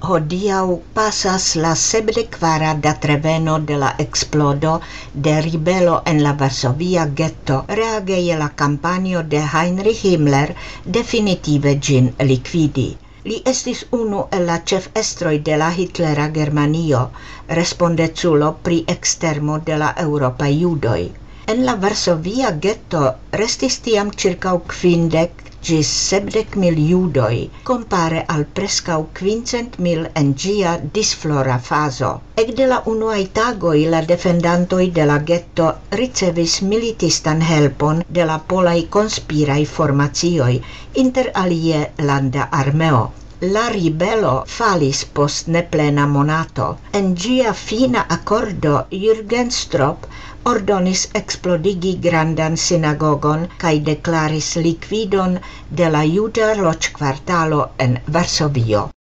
Hodiaŭ pasas la 74. datreveno de la eksplodo de ribelo en la Varsovia getto reage je la kampanjo de Heinrich Himmler definitive ĝin likvidi. Li estis unu el la ĉefestroj de la hitlera Germanio, respondeculo pri ekstermo de la eŭropaj judoj. En la Varsovia getto restis tiam ĉirkaŭ 50 ĝis 70.000 judoj, compare al preskaŭ 500.000 en ĝia disflora fazo. Ekde la unuaj tagoj la defendantoj de la getto ricevis militistan helpon de la polaj konspiraj formacioj, inter alie landa armeo. La ribelo falis post neplena monato. En ĝia fina akordo Jürgen Stroop ordonis eksplodigi grandan sinagogon kaj deklaris likvidon de la juda loĝkvartalo en Varsovio.